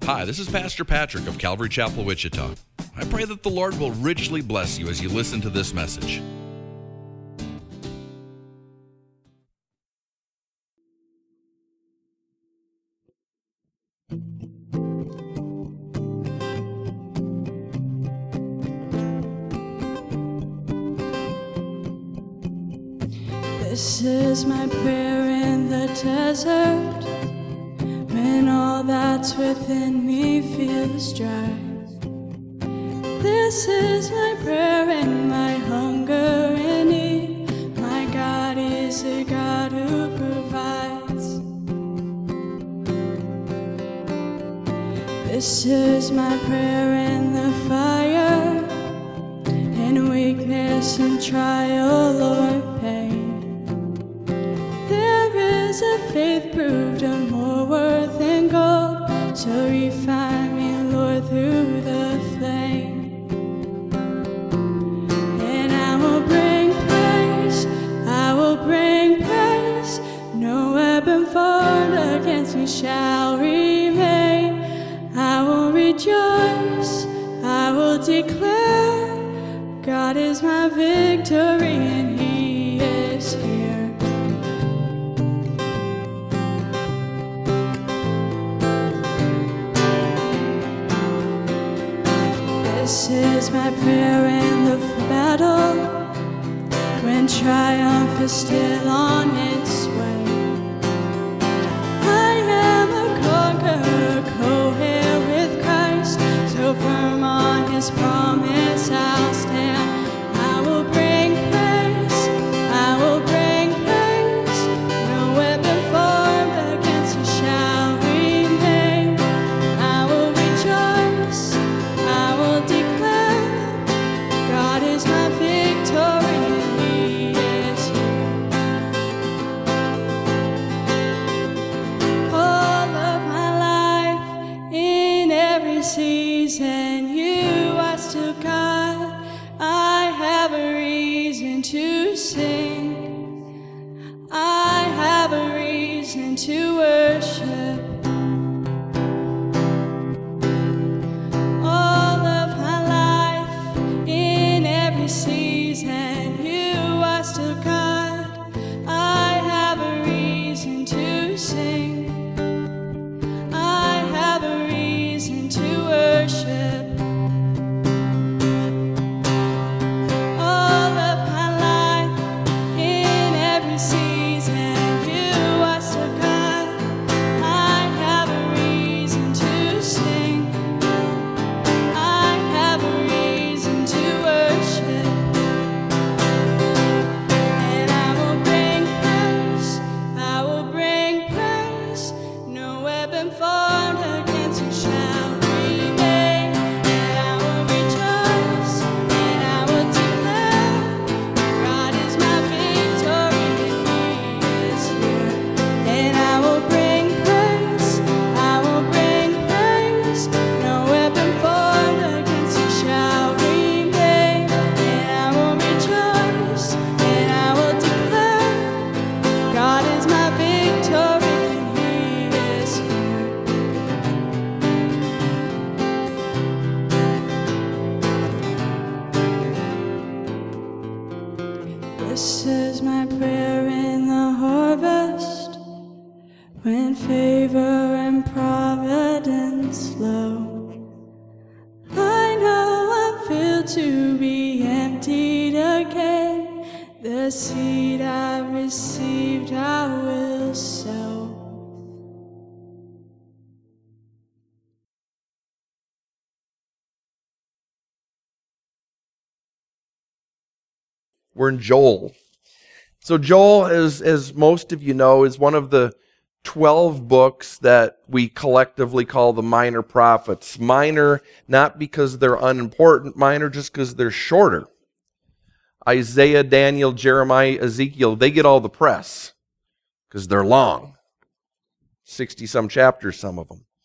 Hi, this is Pastor Patrick of Calvary Chapel, Wichita. I pray that the Lord will richly bless you as you listen to this message. This is my prayer in the desert, when all that's within me feels dry. This is my prayer in my hunger and need. My God is a God who provides. This is my prayer in the fire, in weakness and trial or pain. There is a faith proved of more worth than gold, so refine me, Lord, through the flame. And I will bring praise, I will bring praise. No weapon formed against me shall remain. I will rejoice, I will declare, God is my victory and He is here. This is my prayer in the battle, when triumph is still on its way. I am a conqueror, co-heir with Christ, so firm on His promise I'll stand. I will bring praise, I will bring praise. No weapon formed against me shall remain. I will rejoice, I will declare, God is my victory and He is here. All of my life, in every season, you are still God. I have a reason to sing. I have a reason to worship. All of my life, in every season, you are still God. I have a reason to sing. I have a reason to worship. All of my life, in every season, you are still God. I have a reason to sing. I have a reason to worship. And I will bring praise, I will bring praise. No weapon formed against you shall remain. And I will rejoice, and I will declare, God is my victory and He is here. And I will bring praise, I will bring praise. No weapon formed against you shall remain. And I will rejoice, and I will declare, God is my victory and He is here. This is my prayer in the harvest, when favor and providence flow. I know I'm filled to be emptied again. The seed I received I will sow. We're in Joel. So Joel, as most of you know, is one of the 12 books that we collectively call the minor prophets. Minor, not because they're unimportant, minor just because they're shorter. Isaiah, Daniel, Jeremiah, Ezekiel, they get all the press because they're long. 60-some chapters, some of them.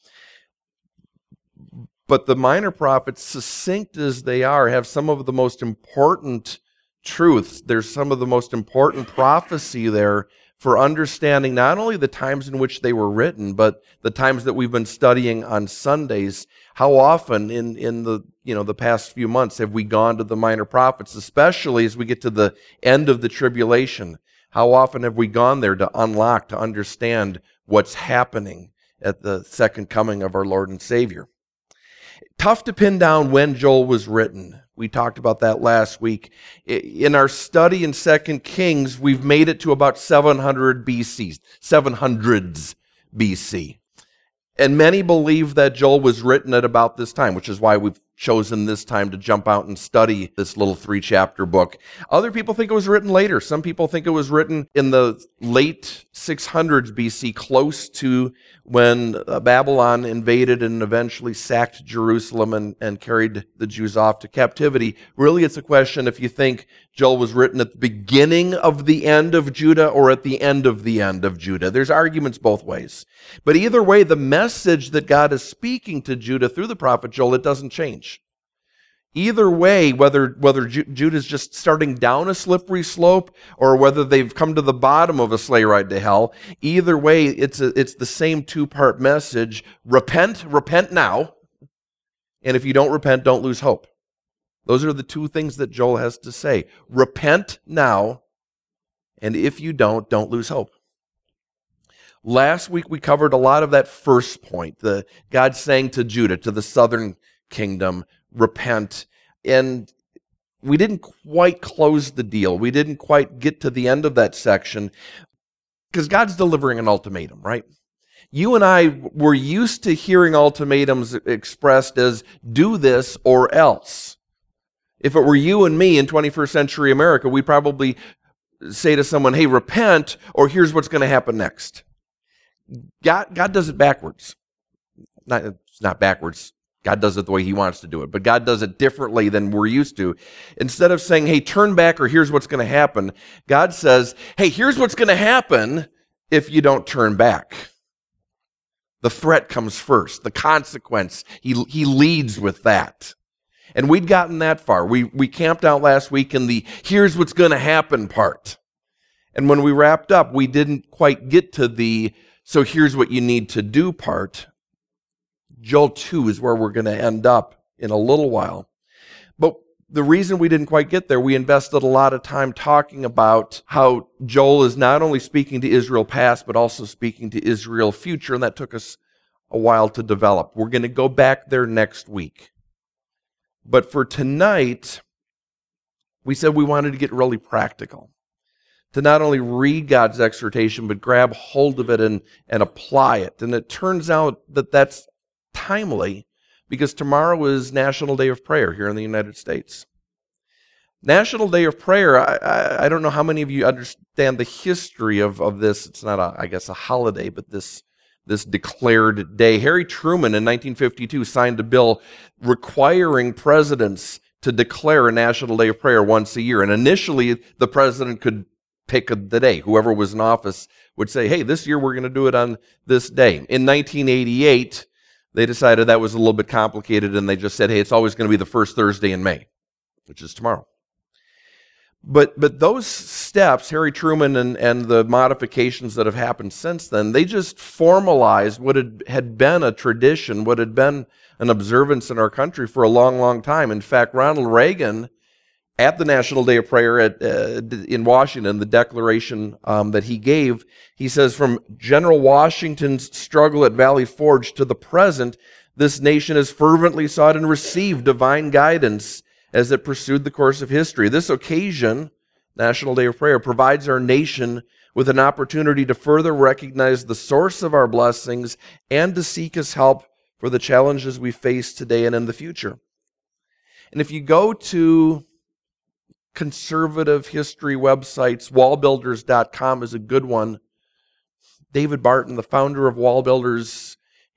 But the minor prophets, succinct as they are, have some of the most important truths. There's some of the most important prophecy there for understanding not only the times in which they were written, but the times that we've been studying on Sundays. How often in the past few months have we gone to the minor prophets, especially as we get to the end of the tribulation? How often have we gone there to unlock, to understand what's happening at the second coming of our Lord and Savior? Tough to pin down when Joel was written. We talked about that last week. In our study in 2 Kings, we've made it to about 700 BC, 700s BC. And many believe that Joel was written at about this time, which is why we've chosen this time to jump out and study this little 3-chapter book. Other people think it was written later. Some people think it was written in the late 600s BC, close to when Babylon invaded and eventually sacked Jerusalem and carried the Jews off to captivity. Really, it's a question if you think Joel was written at the beginning of the end of Judah or at the end of Judah. There's arguments both ways. But either way, the message that God is speaking to Judah through the prophet Joel, it doesn't change. Either way, whether Judah is just starting down a slippery slope or whether they've come to the bottom of a sleigh ride to hell, either way, it's the same 2-part message. Repent now, and if you don't repent, don't lose hope. Those are the 2 things that Joel has to say. Repent now, and if you don't lose hope. Last week we covered a lot of that first point, God saying to Judah, to the southern kingdom, repent. And we didn't quite close the deal. We didn't quite get to the end of that section because God's delivering an ultimatum, right? You and I were used to hearing ultimatums expressed as do this or else. If it were you and me in 21st century America, we probably say to someone, hey, repent, or here's what's going to happen next. God does it backwards. It's not backwards. God does it the way He wants to do it, but God does it differently than we're used to. Instead of saying, hey, turn back or here's what's going to happen, God says, hey, here's what's going to happen if you don't turn back. The threat comes first, the consequence. He leads with that. And we'd gotten that far. We camped out last week in the here's what's going to happen part. And when we wrapped up, we didn't quite get to the so here's what you need to do part. Joel 2 is where we're going to end up in a little while. But the reason we didn't quite get there, we invested a lot of time talking about how Joel is not only speaking to Israel past, but also speaking to Israel future, and that took us a while to develop. We're going to go back there next week. But for tonight, we said we wanted to get really practical, to not only read God's exhortation, but grab hold of it and apply it. And it turns out that that's timely because tomorrow is National Day of Prayer here in the United States. National Day of Prayer, I don't know how many of you understand the history of this. It's not, a holiday, but this declared day. Harry Truman in 1952 signed a bill requiring presidents to declare a National Day of Prayer once a year. And initially, the president could pick the day. Whoever was in office would say, hey, this year we're going to do it on this day. In 1988, they decided that was a little bit complicated, and they just said, hey, it's always going to be the first Thursday in May, which is tomorrow. But those steps, Harry Truman and the modifications that have happened since then, they just formalized what had been a tradition, what had been an observance in our country for a long, long time. In fact, Ronald Reagan, at the National Day of Prayer in Washington, the declaration that he gave, he says, from General Washington's struggle at Valley Forge to the present, this nation has fervently sought and received divine guidance as it pursued the course of history. This occasion, National Day of Prayer, provides our nation with an opportunity to further recognize the source of our blessings and to seek His help for the challenges we face today and in the future. And if you go to conservative history websites, wallbuilders.com is a good one. David Barton, the founder of Wall Builders,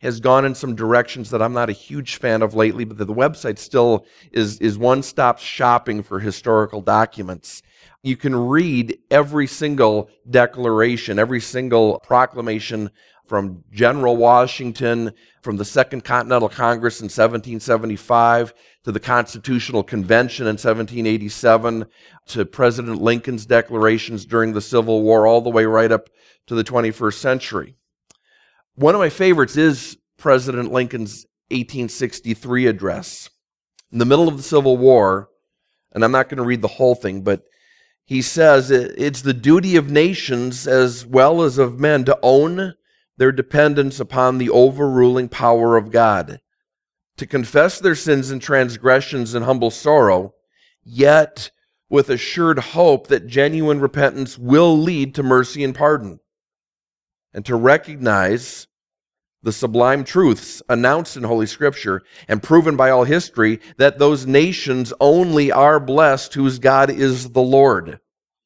has gone in some directions that I'm not a huge fan of lately, but the website still is one-stop shopping for historical documents. You can read every single declaration, every single proclamation from General Washington, from the Second Continental Congress in 1775, to the Constitutional Convention in 1787, to President Lincoln's declarations during the Civil War, all the way right up to the 21st century. One of my favorites is President Lincoln's 1863 address. In the middle of the Civil War, and I'm not going to read the whole thing, but he says, it's the duty of nations as well as of men to own their dependence upon the overruling power of God, to confess their sins and transgressions in humble sorrow, yet with assured hope that genuine repentance will lead to mercy and pardon, and to recognize the sublime truths announced in Holy Scripture and proven by all history that those nations only are blessed whose God is the Lord.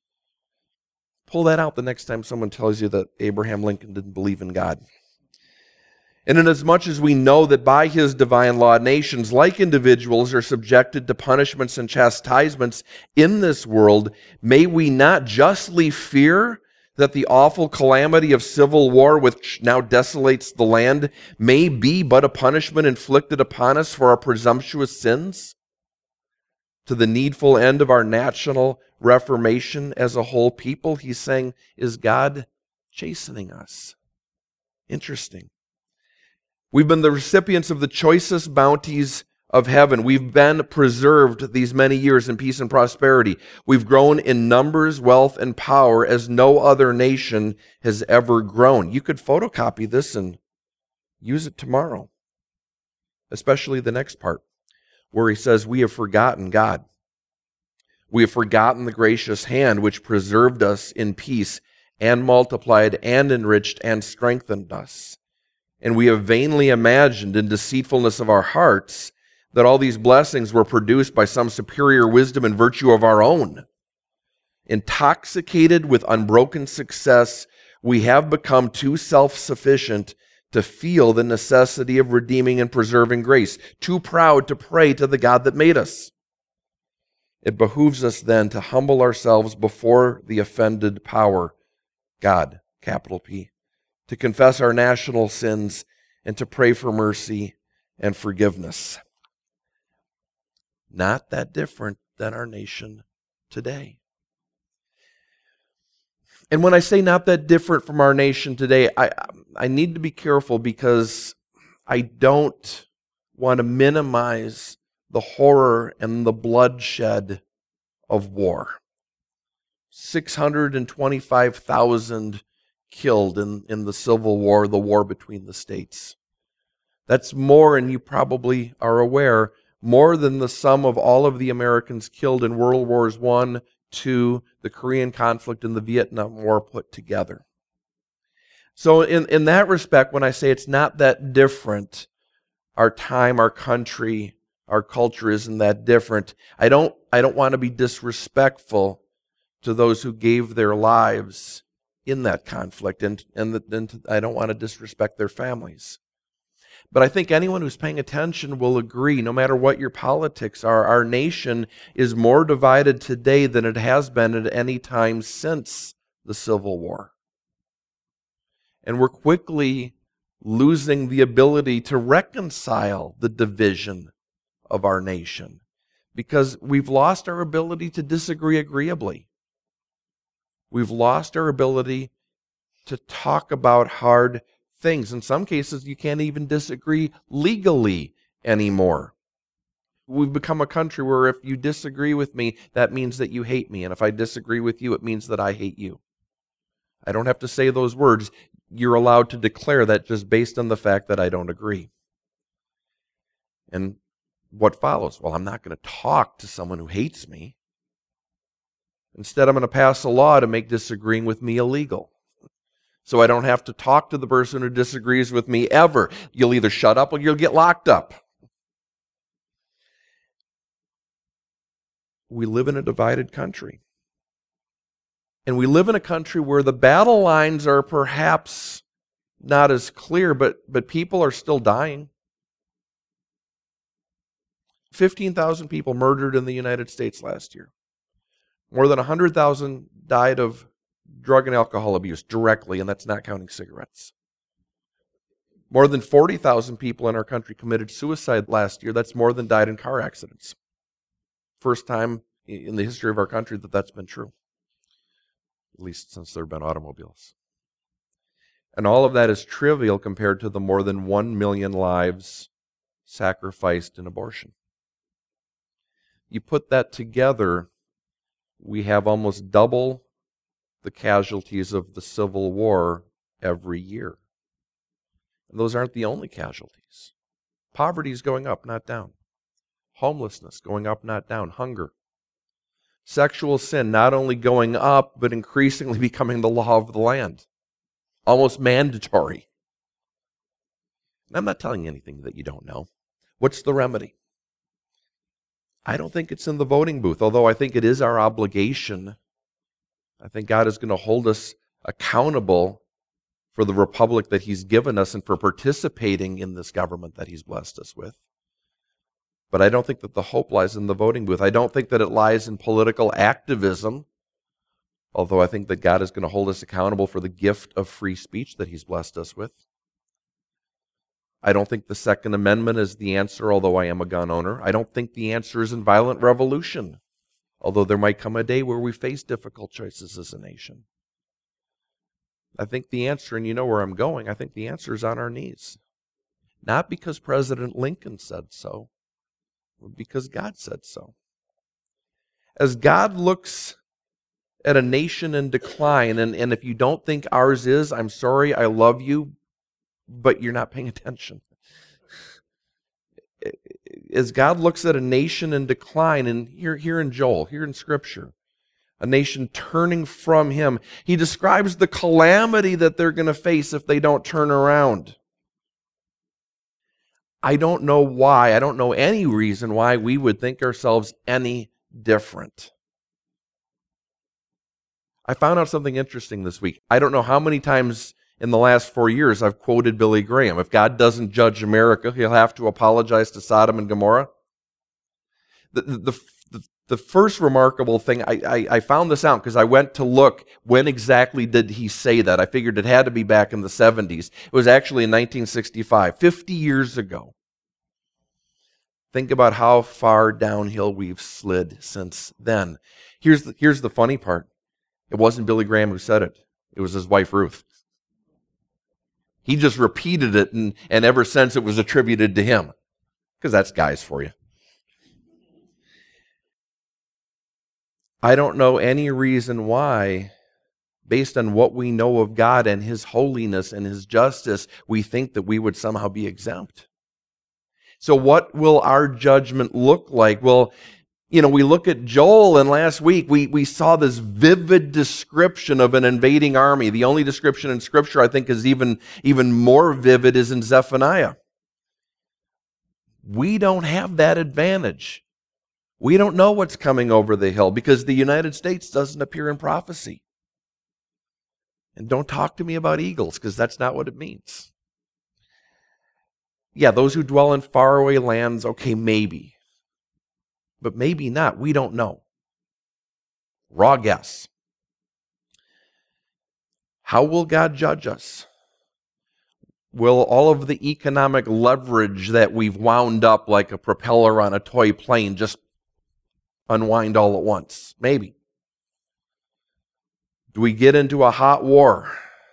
Pull that out the next time someone tells you that Abraham Lincoln didn't believe in God. And inasmuch as we know that by his divine law, nations, like individuals, are subjected to punishments and chastisements in this world, may we not justly fear that the awful calamity of civil war, which now desolates the land, may be but a punishment inflicted upon us for our presumptuous sins, to the needful end of our national reformation as a whole people? He's saying, is God chastening us? Interesting. We've been the recipients of the choicest bounties of heaven. We've been preserved these many years in peace and prosperity. We've grown in numbers, wealth, and power as no other nation has ever grown. You could photocopy this and use it tomorrow, especially the next part, where he says, we have forgotten God. We have forgotten the gracious hand which preserved us in peace and multiplied and enriched and strengthened us. And we have vainly imagined in deceitfulness of our hearts that all these blessings were produced by some superior wisdom and virtue of our own. Intoxicated with unbroken success, we have become too self-sufficient to feel the necessity of redeeming and preserving grace, too proud to pray to the God that made us. It behooves us then to humble ourselves before the offended power, God, capital P, to confess our national sins and to pray for mercy and forgiveness. Not that different than our nation today. And when I say not that different from our nation today, I need to be careful because I don't want to minimize the horror and the bloodshed of war. 625,000 killed in the Civil War, the war between the states. That's more, and you probably are aware, more than the sum of all of the Americans killed in World Wars I, II, the Korean conflict, and the Vietnam War put together. So in that respect, when I say it's not that different, our time, our country, our culture isn't that different, I don't want to be disrespectful to those who gave their lives in that conflict, and I don't want to disrespect their families. But I think anyone who's paying attention will agree, no matter what your politics are, our nation is more divided today than it has been at any time since the Civil War. And we're quickly losing the ability to reconcile the division of our nation because we've lost our ability to disagree agreeably. We've lost our ability to talk about hard things. In some cases, you can't even disagree legally anymore. We've become a country where if you disagree with me, that means that you hate me. And if I disagree with you, it means that I hate you. I don't have to say those words. You're allowed to declare that just based on the fact that I don't agree. And what follows? Well, I'm not going to talk to someone who hates me. Instead, I'm going to pass a law to make disagreeing with me illegal. So I don't have to talk to the person who disagrees with me ever. You'll either shut up or you'll get locked up. We live in a divided country. And we live in a country where the battle lines are perhaps not as clear, but people are still dying. 15,000 people murdered in the United States last year. More than 100,000 died of drug and alcohol abuse directly, and that's not counting cigarettes. More than 40,000 people in our country committed suicide last year. That's more than died in car accidents. First time in the history of our country that that's been true, at least since there have been automobiles. And all of that is trivial compared to the more than 1 million lives sacrificed in abortion. You put that together, we have almost double the casualties of the Civil War every year. And those aren't the only casualties. Poverty is going up, not down. Homelessness going up, not down. Hunger. Sexual sin not only going up, but increasingly becoming the law of the land. Almost mandatory. And I'm not telling you anything that you don't know. What's the remedy? I don't think it's in the voting booth, although I think it is our obligation. I think God is going to hold us accountable for the republic that He's given us and for participating in this government that He's blessed us with. But I don't think that the hope lies in the voting booth. I don't think that it lies in political activism, although I think that God is going to hold us accountable for the gift of free speech that He's blessed us with. I don't think the Second Amendment is the answer, although I am a gun owner. I don't think the answer is in violent revolution, although there might come a day where we face difficult choices as a nation. I think the answer, and you know where I'm going, I think the answer is on our knees. Not because President Lincoln said so, but because God said so. As God looks at a nation in decline, and if you don't think ours is, I'm sorry, I love you, but you're not paying attention. As God looks at a nation in decline, and here in Joel, here in Scripture, a nation turning from Him, He describes the calamity that they're going to face if they don't turn around. I don't know why, I don't know any reason why we would think ourselves any different. I found out something interesting this week. I don't know how many times in the last 4 years I've quoted Billy Graham. If God doesn't judge America, He'll have to apologize to Sodom and Gomorrah. The first remarkable thing, I found this out because I went to look when exactly did he say that. I figured it had to be back in the 70s. It was actually in 1965, 50 years ago. Think about how far downhill we've slid since then. Here's the funny part. It wasn't Billy Graham who said it. It was his wife, Ruth. He just repeated it, and ever since it was attributed to him. Because that's guys for you. I don't know any reason why, based on what we know of God and His holiness and His justice, we think that we would somehow be exempt. So what will our judgment look like? Well, we look at Joel, and last week we saw this vivid description of an invading army. The only description in Scripture I think is even more vivid is in Zephaniah. We don't have that advantage. We don't know what's coming over the hill because the United States doesn't appear in prophecy. And don't talk to me about eagles because that's not what it means. Yeah, those who dwell in faraway lands, okay, maybe. But maybe not. We don't know. Raw guess. How will God judge us? Will all of the economic leverage that we've wound up like a propeller on a toy plane just unwind all at once? Maybe. Do we get into a hot war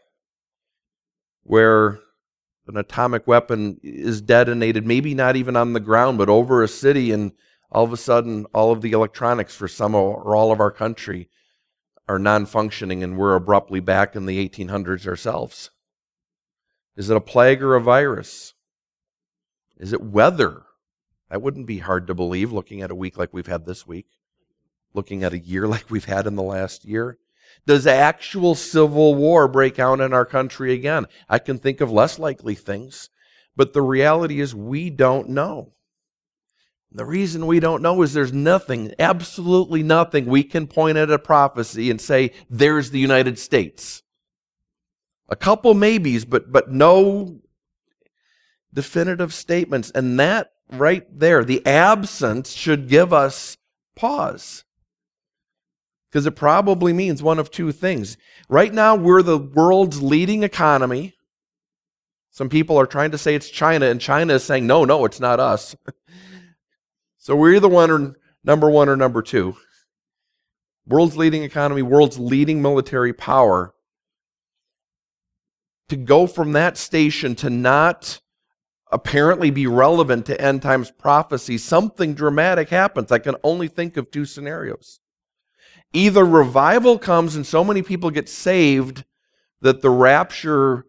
where an atomic weapon is detonated, maybe not even on the ground, but over a city, and all of a sudden all of the electronics for some or all of our country are non-functioning and we're abruptly back in the 1800s ourselves? Is it a plague or a virus? Is it weather? That wouldn't be hard to believe looking at a week like we've had this week, looking at a year like we've had in the last year. Does actual civil war break out in our country again? I can think of less likely things, but the reality is we don't know. The reason we don't know is there's nothing, absolutely nothing we can point at a prophecy and say, there's the United States. A couple maybes, but no definitive statements. And that right there, the absence should give us pause. Because it probably means one of two things. Right now, we're the world's leading economy. Some people are trying to say it's China, and China is saying, no, it's not us. So we're either number one or number two. World's leading economy, world's leading military power. To go from that station to not apparently be relevant to end times prophecy, something dramatic happens. I can only think of two scenarios. Either revival comes and so many people get saved that the rapture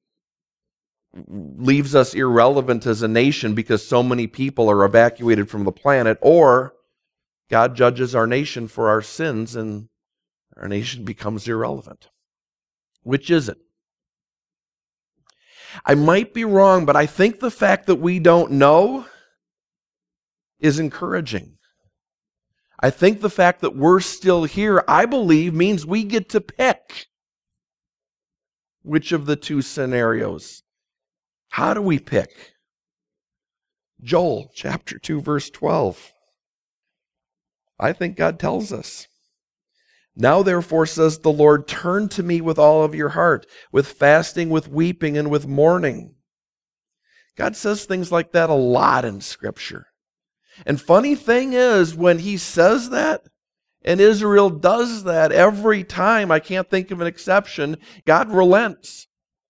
leaves us irrelevant as a nation because so many people are evacuated from the planet, or God judges our nation for our sins and our nation becomes irrelevant. Which is it? I might be wrong, but I think the fact that we don't know is encouraging. I think the fact that we're still here, I believe, means we get to pick which of the two scenarios. How do we pick? Joel chapter 2, verse 12. I think God tells us. Now therefore, says the Lord, turn to me with all of your heart, with fasting, with weeping, and with mourning. God says things like that a lot in Scripture. And funny thing is, when he says that, and Israel does that every time, I can't think of an exception, God relents.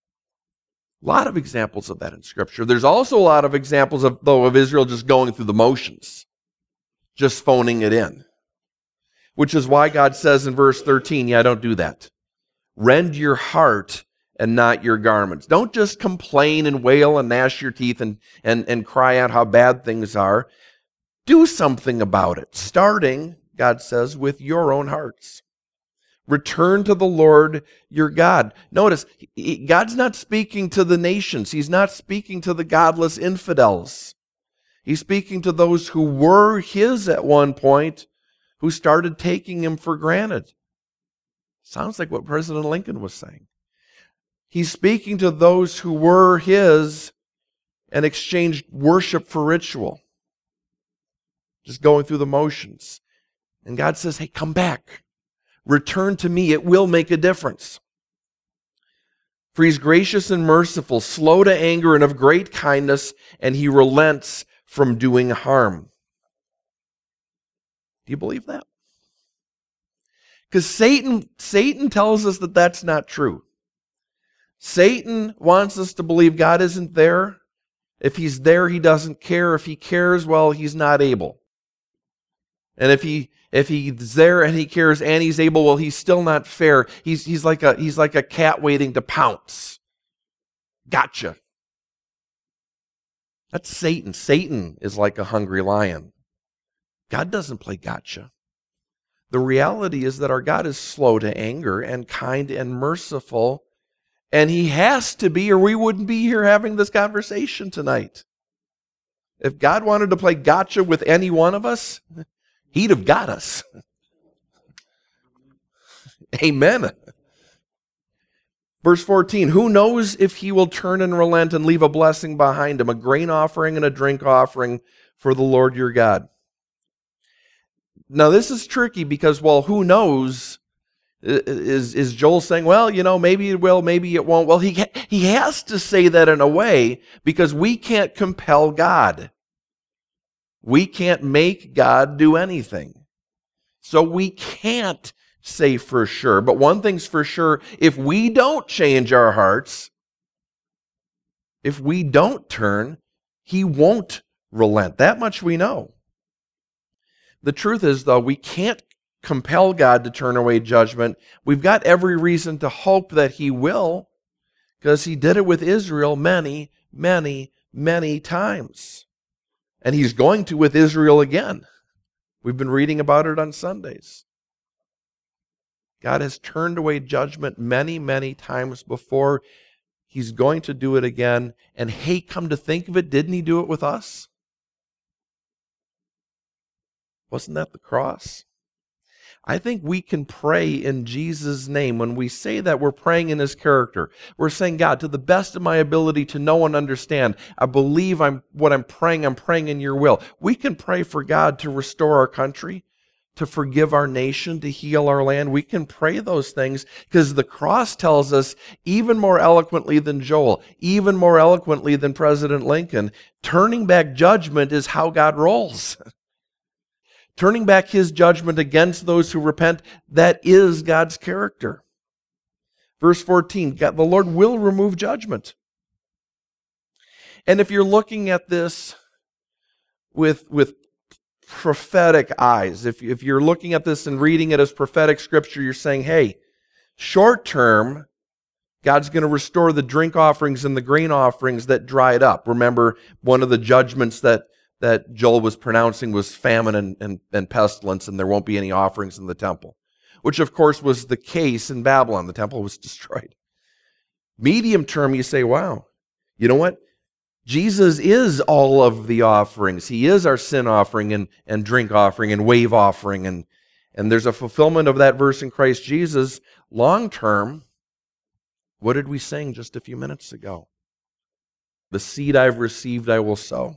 A lot of examples of that in Scripture. There's also a lot of examples of Israel just going through the motions, just phoning it in. Which is why God says in verse 13, don't do that. Rend your heart and not your garments. Don't just complain and wail and gnash your teeth and cry out how bad things are. Do something about it, starting, God says, with your own hearts. Return to the Lord your God. Notice, God's not speaking to the nations. He's not speaking to the godless infidels. He's speaking to those who were his at one point, who started taking him for granted. Sounds like what President Lincoln was saying. He's speaking to those who were his and exchanged worship for ritual. Just going through the motions. And God says, hey, come back. Return to me. It will make a difference. For he's gracious and merciful, slow to anger and of great kindness, and he relents from doing harm. Do you believe that? Because Satan tells us that that's not true. Satan wants us to believe God isn't there. If he's there, he doesn't care. If he cares, well, he's not able. And if he's there and he cares and he's able, well, he's still not fair. He's like a cat waiting to pounce. Gotcha. That's Satan. Satan is like a hungry lion. God doesn't play gotcha. The reality is that our God is slow to anger and kind and merciful, and he has to be, or we wouldn't be here having this conversation tonight. If God wanted to play gotcha with any one of us, he'd have got us. Amen. Verse 14, who knows if he will turn and relent and leave a blessing behind him, a grain offering and a drink offering for the Lord your God. Now this is tricky because, well, who knows? Is Joel saying, well, maybe it will, maybe it won't? Well, he has to say that in a way because we can't compel God. We can't make God do anything. So we can't say for sure. But one thing's for sure, if we don't change our hearts, if we don't turn, he won't relent. That much we know. The truth is, though, we can't compel God to turn away judgment. We've got every reason to hope that he will, because he did it with Israel many, many, many times. And he's going to with Israel again. We've been reading about it on Sundays. God has turned away judgment many, many times before. He's going to do it again. And hey, come to think of it, didn't he do it with us? Wasn't that the cross? I think we can pray in Jesus' name. When we say that, we're praying in His character. We're saying, God, to the best of my ability to know and understand, I believe what I'm praying in your will. We can pray for God to restore our country, to forgive our nation, to heal our land. We can pray those things because the cross tells us, even more eloquently than Joel, even more eloquently than President Lincoln, turning back judgment is how God rolls. Turning back His judgment against those who repent, that is God's character. Verse 14, the Lord will remove judgment. And if you're looking at this with prophetic eyes, if you're looking at this and reading it as prophetic scripture, you're saying, hey, short term, God's going to restore the drink offerings and the grain offerings that dried up. Remember, one of the judgments that Joel was pronouncing was famine and pestilence, and there won't be any offerings in the temple, which of course was the case in Babylon. The temple was destroyed. Medium term, you say, wow, you know what? Jesus is all of the offerings. He is our sin offering and drink offering and wave offering, and there's a fulfillment of that verse in Christ Jesus. Long term, what did we sing just a few minutes ago? The seed I've received I will sow.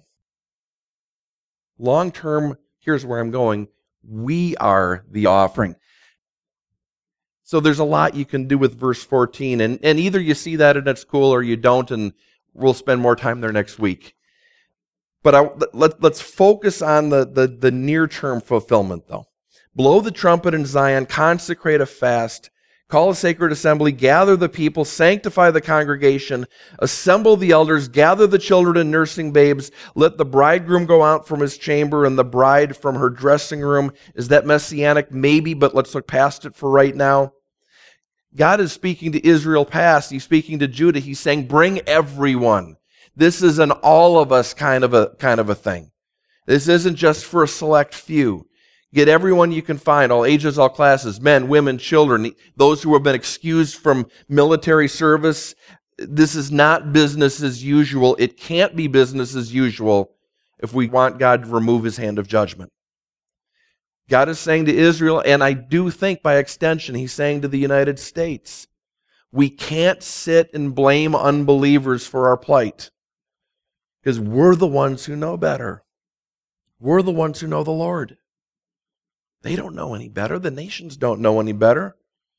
Long term, here's where I'm going. We are the offering. So there's a lot you can do with verse 14, and either you see that and it's cool or you don't, and we'll spend more time there next week. But let's focus on the near-term fulfillment, though. Blow the trumpet in Zion, consecrate a fast, call a sacred assembly, gather the people, sanctify the congregation, assemble the elders, gather the children and nursing babes, let the bridegroom go out from his chamber and the bride from her dressing room. Is that messianic? Maybe, but let's look past it for right now. God is speaking to Israel past. He's speaking to Judah. He's saying, bring everyone. This is an all of us kind of a thing. This isn't just for a select few. Get everyone you can find, all ages, all classes, men, women, children, those who have been excused from military service. This is not business as usual. It can't be business as usual if we want God to remove His hand of judgment. God is saying to Israel, and I do think by extension, He's saying to the United States, we can't sit and blame unbelievers for our plight because we're the ones who know better. We're the ones who know the Lord. They don't know any better. The nations don't know any better.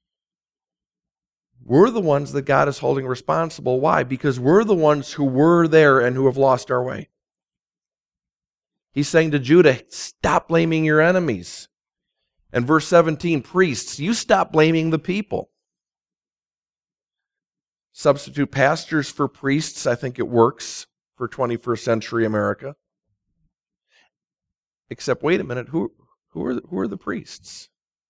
We're the ones that God is holding responsible. Why? Because we're the ones who were there and who have lost our way. He's saying to Judah, stop blaming your enemies. And verse 17, priests, you stop blaming the people. Substitute pastors for priests. I think it works for 21st century America. Except, wait a minute, who are the priests?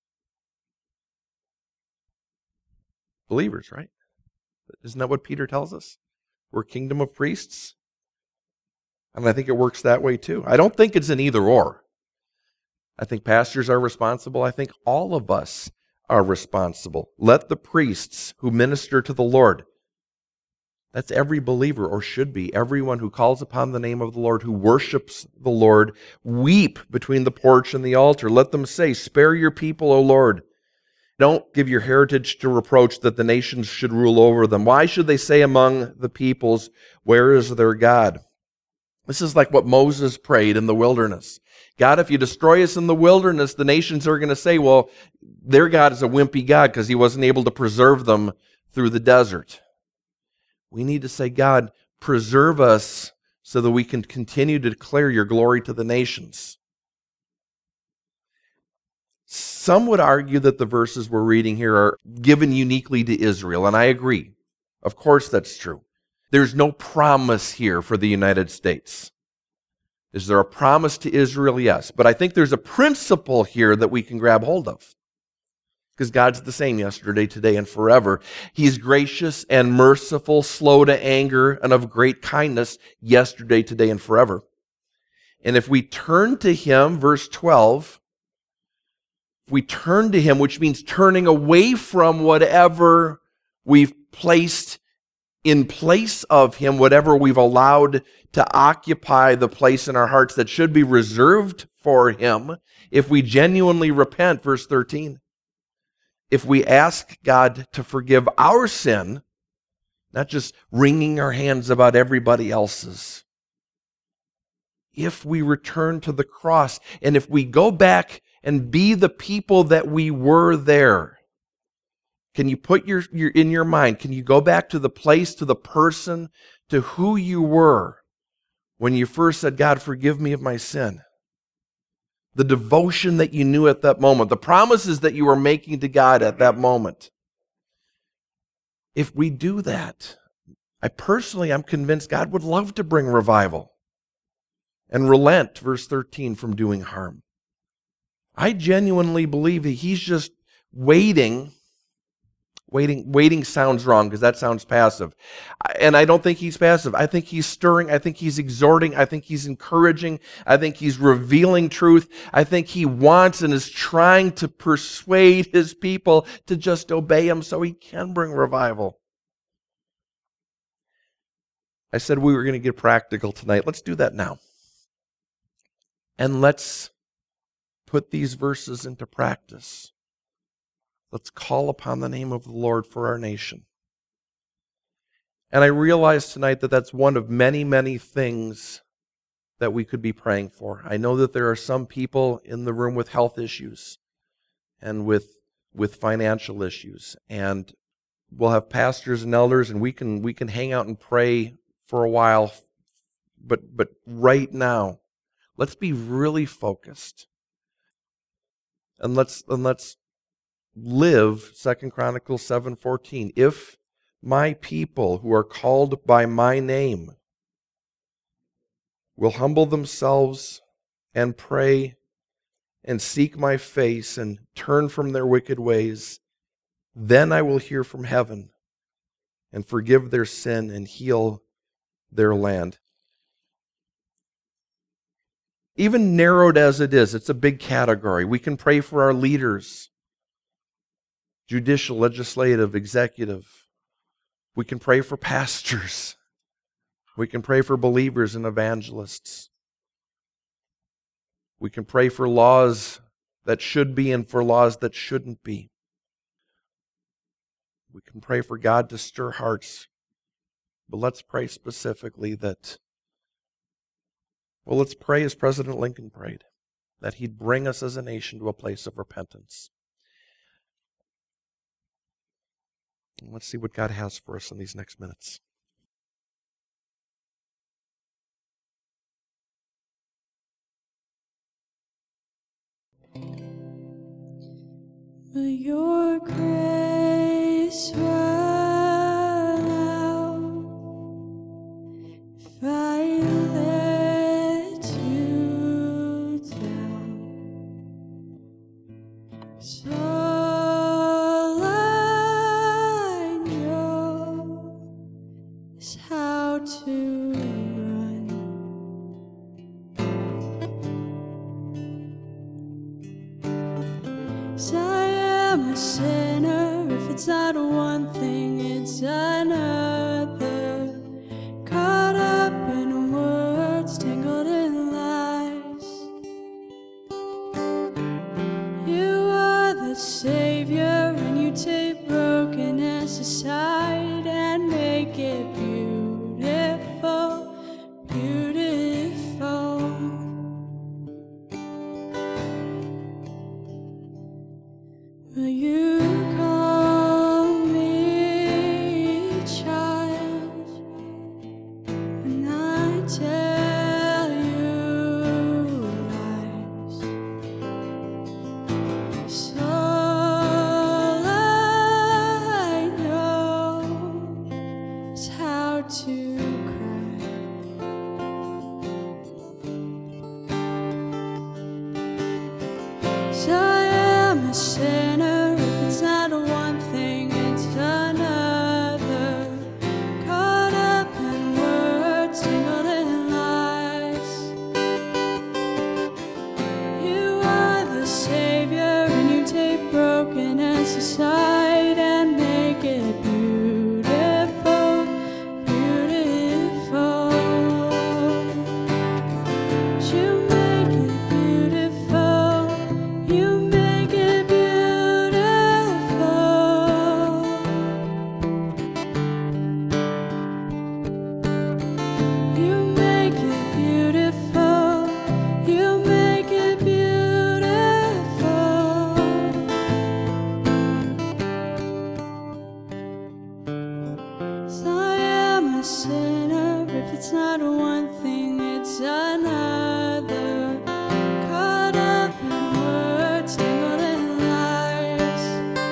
Believers, right? Isn't that what Peter tells us? We're a kingdom of priests. And I think it works that way too. I don't think it's an either or. I think pastors are responsible. I think all of us are responsible. Let the priests who minister to the Lord, that's every believer, or should be, everyone who calls upon the name of the Lord, who worships the Lord, weep between the porch and the altar. Let them say, spare your people, O Lord. Don't give your heritage to reproach that the nations should rule over them. Why should they say among the peoples, where is their God? This is like what Moses prayed in the wilderness. God, if you destroy us in the wilderness, the nations are going to say, well, their God is a wimpy God because He wasn't able to preserve them through the desert. We need to say, God, preserve us so that we can continue to declare your glory to the nations. Some would argue that the verses we're reading here are given uniquely to Israel, and I agree. Of course that's true. There's no promise here for the United States. Is there a promise to Israel? Yes. But I think there's a principle here that we can grab hold of. Because God's the same yesterday, today, and forever. He's gracious and merciful, slow to anger, and of great kindness yesterday, today, and forever. And if we turn to Him, verse 12, if we turn to Him, which means turning away from whatever we've placed in place of him whatever we've allowed to occupy the place in our hearts that should be reserved for him if we genuinely repent, verse 13. If we ask God to forgive our sin, not just wringing our hands about everybody else's. If we return to the cross, and if we go back and be the people that we were there, can you put your in your mind, can you go back to the place, to the person, to who you were when you first said, God, forgive me of my sin? The devotion that you knew at that moment, the promises that you were making to God at that moment. If we do that, I'm convinced God would love to bring revival and relent, verse 13, from doing harm. I genuinely believe that he's just waiting. Waiting sounds wrong because that sounds passive. And I don't think he's passive. I think he's stirring. I think he's exhorting. I think he's encouraging. I think he's revealing truth. I think he wants and is trying to persuade his people to just obey him so he can bring revival. I said we were going to get practical tonight. Let's do that now. And let's put these verses into practice. Let's call upon the name of the Lord for our nation. And I realize tonight that that's one of many, many things that we could be praying for. I know that there are some people in the room with health issues and with financial issues. And we'll have pastors and elders, and we can hang out and pray for a while. But right now, let's be really focused. And let's live 2 Chronicles 7:14. If my people who are called by my name will humble themselves and pray and seek my face and turn from their wicked ways, then I will hear from heaven and forgive their sin and heal their land. Even narrowed as it is, it's a big category. We can pray for our leaders, judicial, legislative, executive. We can pray for pastors. We can pray for believers and evangelists. We can pray for laws that should be and for laws that shouldn't be. We can pray for God to stir hearts. But let's pray specifically let's pray as President Lincoln prayed, that he'd bring us as a nation to a place of repentance. Let's see what God has for us in these next minutes. Will your grace run out if I let you down? So all I know is how to run. 'Cause I am a sinner. If it's not one thing, it's another. Caught up in words, tangled in lies. You are the Savior, and you take brokenness aside and make it beautiful. Or if it's not one thing, it's another. Caught up in words, tangled in lies.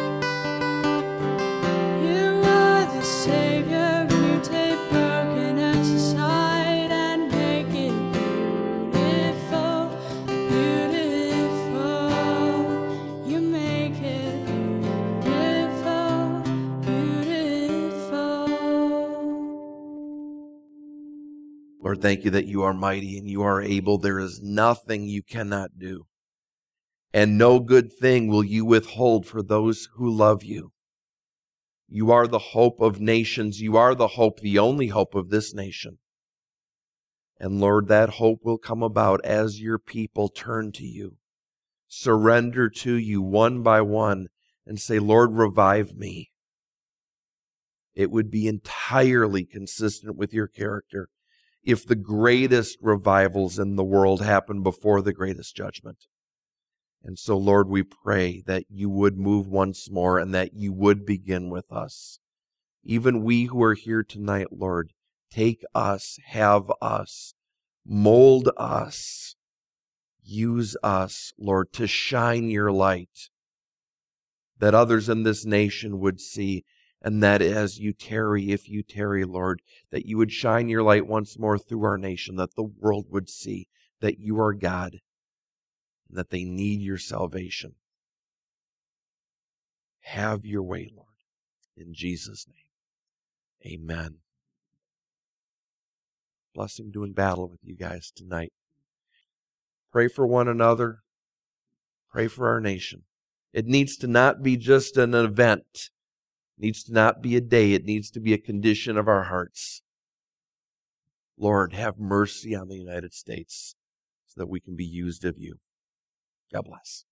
You are the Savior, and you take brokenness aside and make it beautiful, beautiful. You make it beautiful, beautiful. Lord, thank you that you are mighty and you are able. There is nothing you cannot do. And no good thing will you withhold for those who love you. You are the hope of nations. You are the hope, the only hope of this nation. And Lord, that hope will come about as your people turn to you, surrender to you one by one, and say, Lord, revive me. It would be entirely consistent with your character if the greatest revivals in the world happen before the greatest judgment. And so, Lord, we pray that you would move once more and that you would begin with us. Even we who are here tonight, Lord, take us, have us, mold us, use us, Lord, to shine your light, that others in this nation would see, and that as you tarry, if you tarry, Lord, that you would shine your light once more through our nation, that the world would see that you are God, and that they need your salvation. Have your way, Lord. In Jesus' name, amen. Blessing doing battle with you guys tonight. Pray for one another. Pray for our nation. It needs to not be just an event. It needs to not be a day. It needs to be a condition of our hearts. Lord, have mercy on the United States so that we can be used of you. God bless.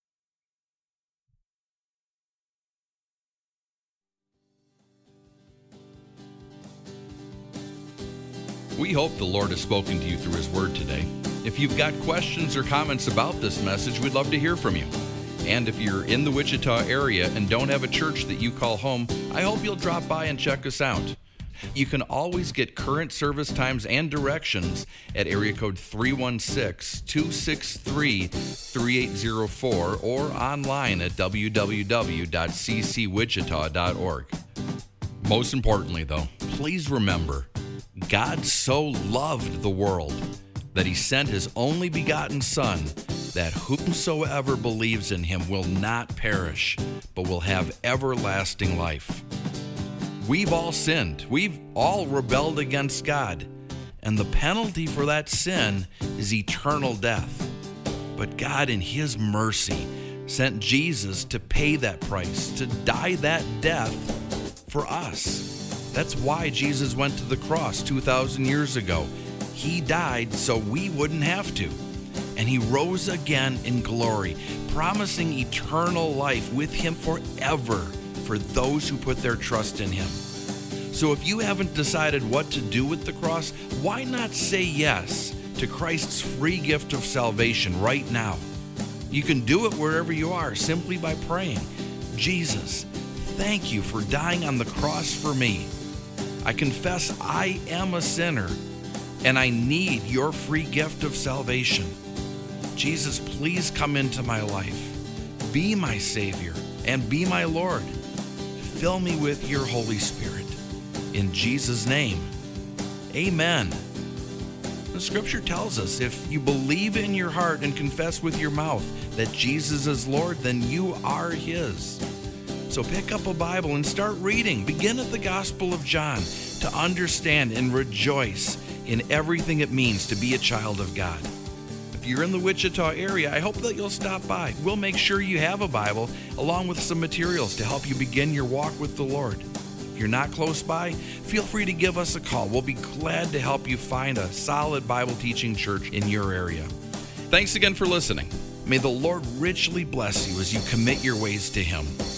We hope the Lord has spoken to you through His Word today. If you've got questions or comments about this message, we'd love to hear from you. And if you're in the Wichita area and don't have a church that you call home, I hope you'll drop by and check us out. You can always get current service times and directions at area code 316-263-3804 or online at www.ccwichita.org. Most importantly, though, please remember, God so loved the world that He sent His only begotten Son, that whomsoever believes in Him will not perish, but will have everlasting life. We've all sinned. We've all rebelled against God. And the penalty for that sin is eternal death. But God, in His mercy, sent Jesus to pay that price, to die that death for us. That's why Jesus went to the cross 2,000 years ago. He died so we wouldn't have to. And He rose again in glory, promising eternal life with Him forever for those who put their trust in Him. So if you haven't decided what to do with the cross, why not say yes to Christ's free gift of salvation right now? You can do it wherever you are simply by praying, Jesus, thank you for dying on the cross for me. I confess I am a sinner and I need your free gift of salvation. Jesus, please come into my life. Be my Savior and be my Lord. Fill me with your Holy Spirit. In Jesus' name, amen. The Scripture tells us if you believe in your heart and confess with your mouth that Jesus is Lord, then you are His. So pick up a Bible and start reading. Begin at the Gospel of John to understand and rejoice in everything it means to be a child of God. If you're in the Wichita area, I hope that you'll stop by. We'll make sure you have a Bible along with some materials to help you begin your walk with the Lord. If you're not close by, feel free to give us a call. We'll be glad to help you find a solid Bible teaching church in your area. Thanks again for listening. May the Lord richly bless you as you commit your ways to Him.